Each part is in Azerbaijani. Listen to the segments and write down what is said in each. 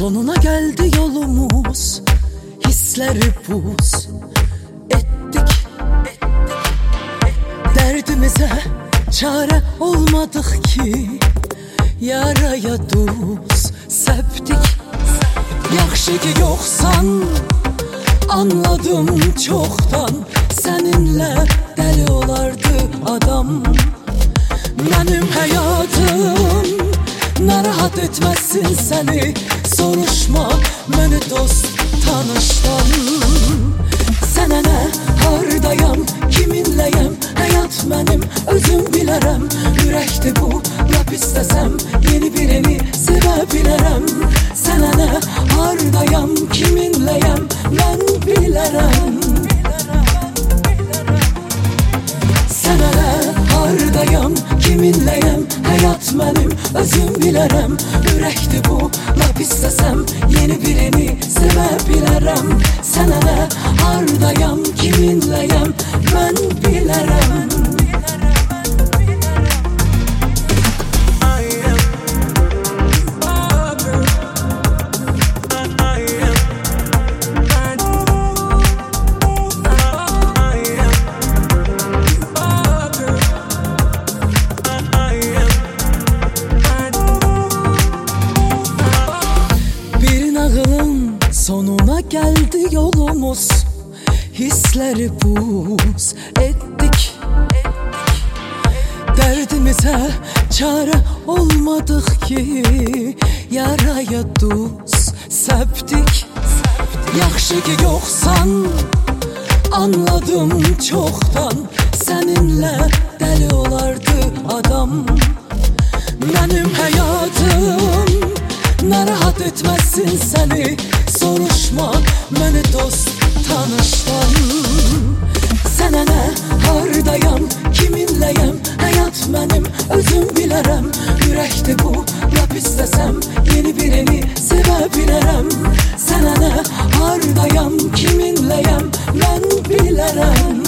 Sonuna geldi yolumuz, hisleri buz ettik. Derdimize çare olmadık ki, yaraya duz septik. Yaxşı ki yoksan, anladım çoktan, seninle deli olardı adam. Benim hayatım narahat etmezsin seni, soruşma beni dost tanıştan. Sənə nə, hardayam, kiminləyəm, həyat mənim, özüm bilərəm. Ürəkdir bu, lap istəsəm, yeni birini sevə bilərəm. Sənə nə, hardayam, kiminləyəm, mən bilərəm. Sənə nə, hardayam, kiminləyəm, həyat mənim, özüm bilərəm. Ürəkdir bu, lap istəsəm, yeni birini sevə bilərəm. Sənə nə, hardayam, kiminləyəm, mən bilərəm. Sonuna geldi yolumuz, hisleri buz ettik. Derdimize çare olmadık ki, yaraya duz septik. Yaxşı ki yoksan, anladım çoktan, seninle deli olardı adam. Benim hayatım narahat etmezsin seni, soruşma beni dost tanıştan. Sənə nə, hardayam, kiminləyəm, həyat mənim, özüm bilərəm. Ürəkdir bu, lap istəsəm, yeni birini sevə bilərəm. Sənə nə, hardayam, kiminləyəm, mən bilərəm.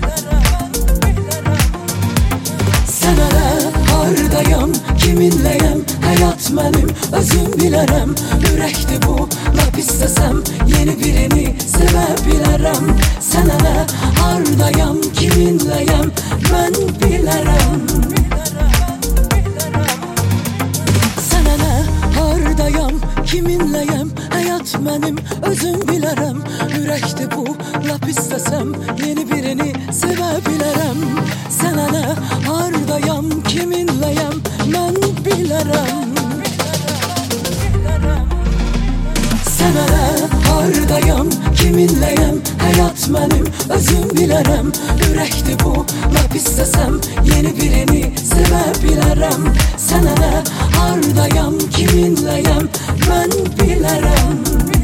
Sənə nə, hardayam, kiminləyəm, həyat mənim, özüm bilərəm. Ürəkdir bu, lap istəsəm, yeni birini sevə bilərəm. Sənə nə, hardayam, kiminləyəm, mən bilərəm. Sənə nə, hardayam, kiminləyəm, həyat mənim, özüm bilərəm. Ürəkdir bu, lap istəsəm, yeni birini sevə bilərəm. Sənə nə, hardayam, kiminləyəm, mən bilərəm. Sənə nə, hardayam, kiminləyəm, həyat mənim, özüm bilərəm. Ürəkdir bu, lap istəsəm, yeni birini sevə bilərəm. Sənə nə, hardayam, kiminləyəm, mən bilərəm.